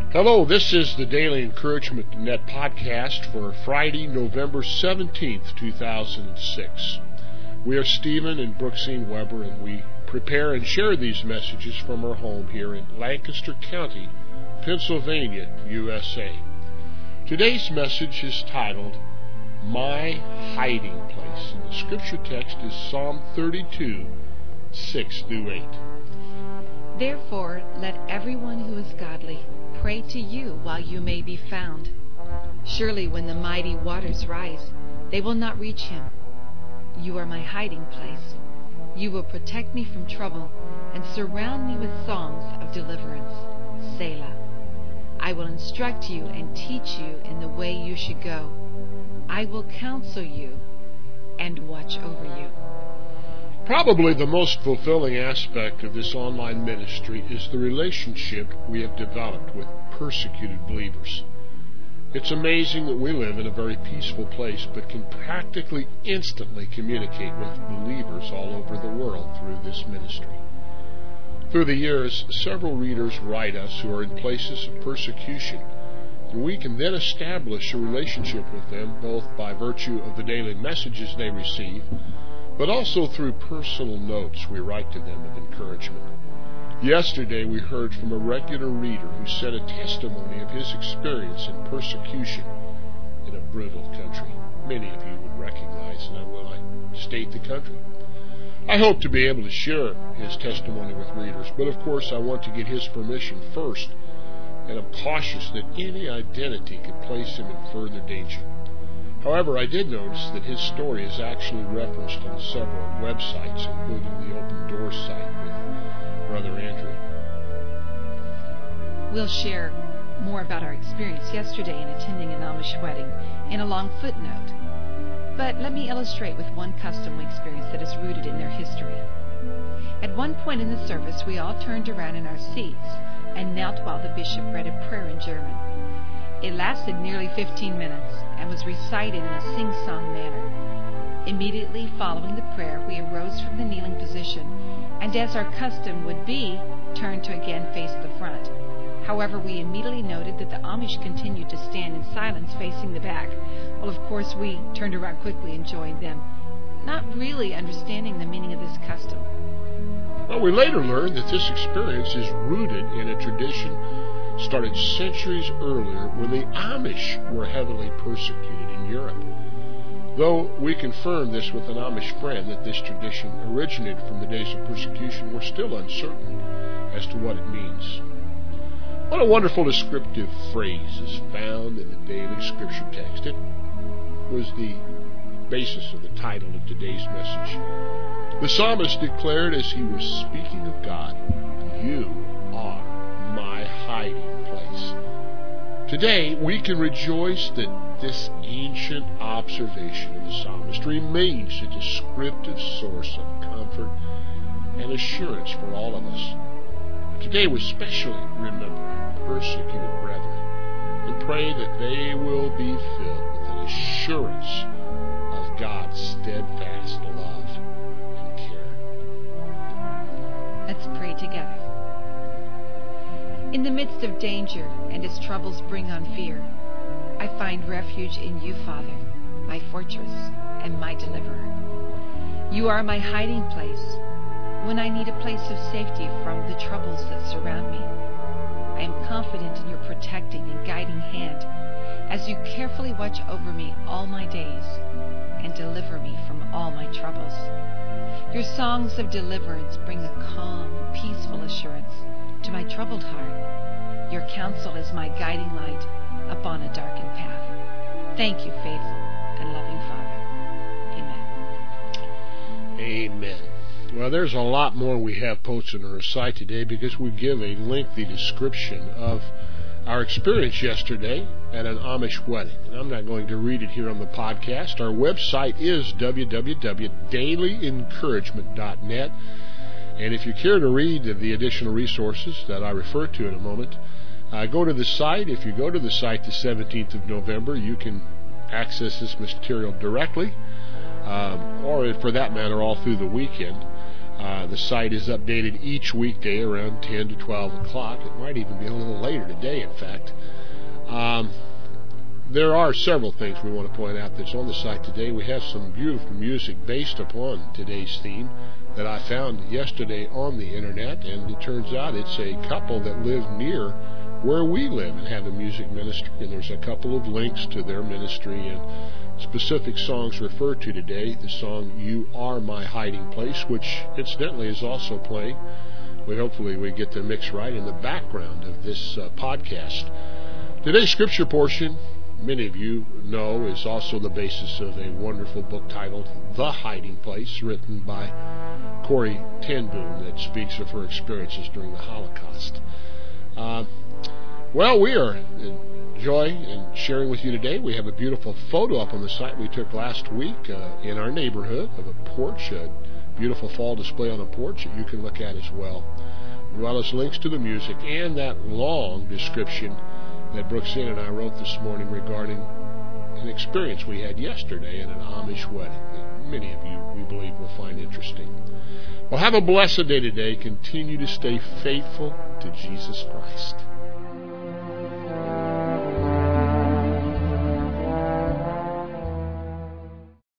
Hello, this is the Daily Encouragement Net podcast for Friday, November 17th, 2006. We are Stephen and Brooksine Weber, and we prepare and share these messages from our home here in Lancaster County, Pennsylvania, USA. Today's message is titled, My Hiding Place, and the scripture text is Psalm 32, 6-8. Therefore, let everyone who is godly pray to you while you may be found. Surely when the mighty waters rise, they will not reach him. You are my hiding place. You will protect me from trouble and surround me with songs of deliverance. Selah. I will instruct you and teach you in the way you should go. I will counsel you and watch over you. Probably the most fulfilling aspect of this online ministry is the relationship we have developed with persecuted believers. It's amazing that we live in a very peaceful place, but can practically instantly communicate with believers all over the world through this ministry. Through the years, several readers write us who are in places of persecution, and we can then establish a relationship with them both by virtue of the daily messages they receive, but also through personal notes we write to them of encouragement. Yesterday we heard from a regular reader who sent a testimony of his experience in persecution in a brutal country. Many of you would recognize, and I state the country. I hope to be able to share his testimony with readers, but of course I want to get his permission first, and I'm cautious that any identity could place him in further danger. However, I did notice that his story is actually referenced on several websites, including the Open Doors site with Brother Andrew. We'll share more about our experience yesterday in attending an Amish wedding in a long footnote. But let me illustrate with one custom we experienced that is rooted in their history. At one point in the service, we all turned around in our seats and knelt while the bishop read a prayer in German. It lasted nearly 15 minutes and was recited in a sing-song manner. Immediately following the prayer, we arose from the kneeling position and, as our custom would be, turned to again face the front. However, we immediately noted that the Amish continued to stand in silence facing the back. Well, of course, we turned around quickly and joined them, not really understanding the meaning of this custom. Well, we later learned that this experience is rooted in a tradition started centuries earlier when the Amish were heavily persecuted in Europe. Though we confirmed this with an Amish friend that this tradition originated from the days of persecution, we're still uncertain as to what it means. What a wonderful descriptive phrase is found in the daily scripture text. It was the basis of the title of today's message. The psalmist declared as he was speaking of God, "You are my hiding place." Today, we can rejoice that this ancient observation of the psalmist remains a descriptive source of comfort and assurance for all of us. Today, we especially remember our persecuted brethren and pray that they will be filled with an assurance of God's steadfast love and care. Let's pray together. In the midst of danger and as troubles bring on fear, I find refuge in you, Father, my fortress and my deliverer. You are my hiding place when I need a place of safety from the troubles that surround me. I am confident in your protecting and guiding hand as you carefully watch over me all my days and deliver me from all my troubles. Your songs of deliverance bring a calm, peaceful assurance to my troubled heart. Your counsel is my guiding light upon a darkened path. Thank you, faithful and loving Father. Amen. Amen. Well, there's a lot more we have posted on our site today because we give a lengthy description of our experience yesterday at an Amish wedding. And I'm not going to read it here on the podcast. Our website is www.dailyencouragement.net. And if you care to read the additional resources that I refer to in a moment, go to the site. If you go to the site the 17th of November, you can access this material directly, or for that matter, all through the weekend. The site is updated each weekday around 10 to 12 o'clock. It might even be a little later today, in fact. There are several things we want to point out that's on the site today. We have some beautiful music based upon today's theme that I found yesterday on the internet, and it turns out it's a couple that live near where we live and have a music ministry, and there's a couple of links to their ministry and specific songs referred to today. The song You Are My Hiding Place, which incidentally is also playing. Hopefully we get the mix right in the background of this podcast. Today's scripture portion, many of you know, is also the basis of a wonderful book titled The Hiding Place, written by Corrie ten Boom, that speaks of her experiences during the Holocaust. Well, we are enjoying and sharing with you today. We have a beautiful photo up on the site we took last week in our neighborhood of a porch, a beautiful fall display on a porch that you can look at as well as links to the music and that long description that Brooksine and I wrote this morning regarding an experience we had yesterday in an Amish wedding that many of you, we believe, will find interesting. Well, have a blessed day today. Continue to stay faithful to Jesus Christ.